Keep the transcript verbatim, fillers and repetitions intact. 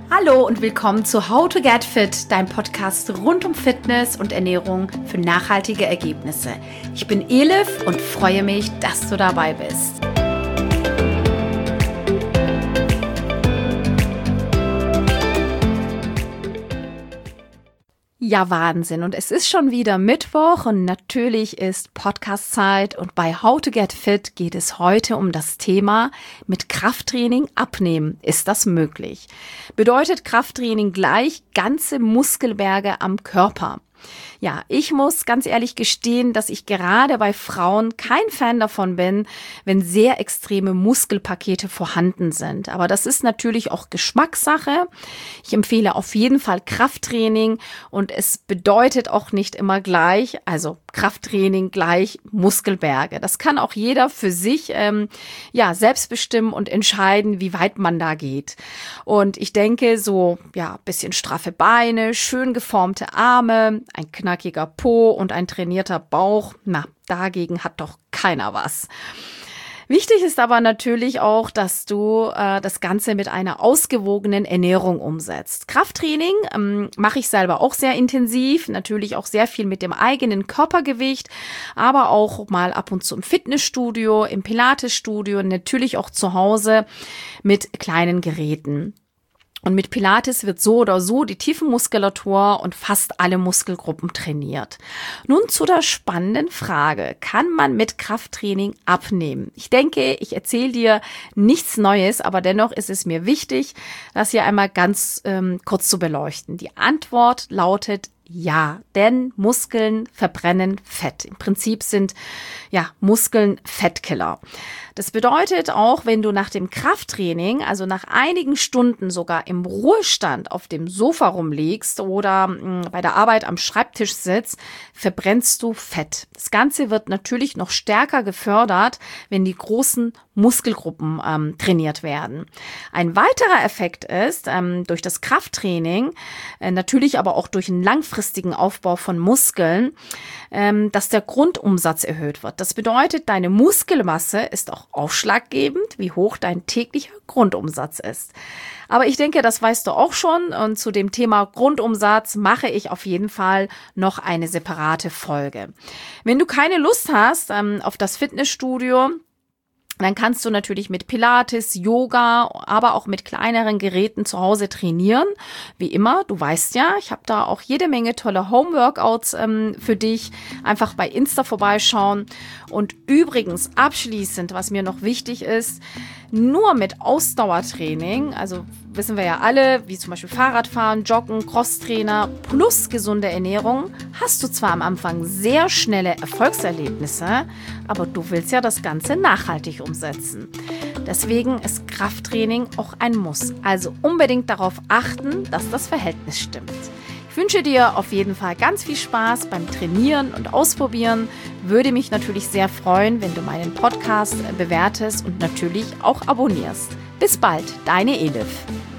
Hallo und willkommen zu How to Get Fit, dein Podcast rund um Fitness und Ernährung für nachhaltige Ergebnisse. Ich bin Elif und freue mich, dass du dabei bist. Ja, Wahnsinn. Und es ist schon wieder Mittwoch und natürlich ist Podcast-Zeit. Und bei How to Get Fit geht es heute um das Thema mit Krafttraining abnehmen. Ist das möglich? Bedeutet Krafttraining gleich ganze Muskelberge am Körper? Ja, ich muss ganz ehrlich gestehen, dass ich gerade bei Frauen kein Fan davon bin, wenn sehr extreme Muskelpakete vorhanden sind. Aber das ist natürlich auch Geschmackssache. Ich empfehle auf jeden Fall Krafttraining und es bedeutet auch nicht immer gleich, also Krafttraining gleich Muskelberge. Das kann auch jeder für sich ähm, ja selbst bestimmen und entscheiden, wie weit man da geht. Und ich denke, so ja, bisschen straffe Beine, schön geformte Arme, ein knackiger Po und ein trainierter Bauch, na, dagegen hat doch keiner was. Wichtig ist aber natürlich auch, dass du äh, das Ganze mit einer ausgewogenen Ernährung umsetzt. Krafttraining ähm, mache ich selber auch sehr intensiv, natürlich auch sehr viel mit dem eigenen Körpergewicht, aber auch mal ab und zu im Fitnessstudio, im Pilatesstudio, natürlich auch zu Hause mit kleinen Geräten. Und mit Pilates wird so oder so die Tiefenmuskulatur und fast alle Muskelgruppen trainiert. Nun zu der spannenden Frage, kann man mit Krafttraining abnehmen? Ich denke, ich erzähle dir nichts Neues, aber dennoch ist es mir wichtig, das hier einmal ganz ähm, kurz zu beleuchten. Die Antwort lautet ja, denn Muskeln verbrennen Fett. Im Prinzip sind ja Muskeln Fettkiller. Das bedeutet auch, wenn du nach dem Krafttraining, also nach einigen Stunden sogar im Ruhestand auf dem Sofa rumliegst oder mh, bei der Arbeit am Schreibtisch sitzt, verbrennst du Fett. Das Ganze wird natürlich noch stärker gefördert, wenn die großen Muskelgruppen ähm, trainiert werden. Ein weiterer Effekt ist, ähm, durch das Krafttraining, äh, natürlich aber auch durch einen langfristigen Aufbau von Muskeln, ähm, dass der Grundumsatz erhöht wird. Das bedeutet, deine Muskelmasse ist auch ausschlaggebend, wie hoch dein täglicher Grundumsatz ist. Aber ich denke, das weißt du auch schon und zu dem Thema Grundumsatz mache ich auf jeden Fall noch eine separate Folge. Wenn du keine Lust hast ähm, auf das Fitnessstudio, dann kannst du natürlich mit Pilates, Yoga, aber auch mit kleineren Geräten zu Hause trainieren. Wie immer, du weißt ja, ich habe da auch jede Menge tolle Home-Workouts ähm, für dich. Einfach bei Insta vorbeischauen. Und übrigens abschließend, was mir noch wichtig ist, nur mit Ausdauertraining, also wissen wir ja alle, wie zum Beispiel Fahrradfahren, Joggen, Crosstrainer plus gesunde Ernährung, hast du zwar am Anfang sehr schnelle Erfolgserlebnisse, aber du willst ja das Ganze nachhaltig umsetzen. Deswegen ist Krafttraining auch ein Muss. Also unbedingt darauf achten, dass das Verhältnis stimmt. Ich wünsche dir auf jeden Fall ganz viel Spaß beim Trainieren und Ausprobieren. Würde mich natürlich sehr freuen, wenn du meinen Podcast bewertest und natürlich auch abonnierst. Bis bald, deine Elif.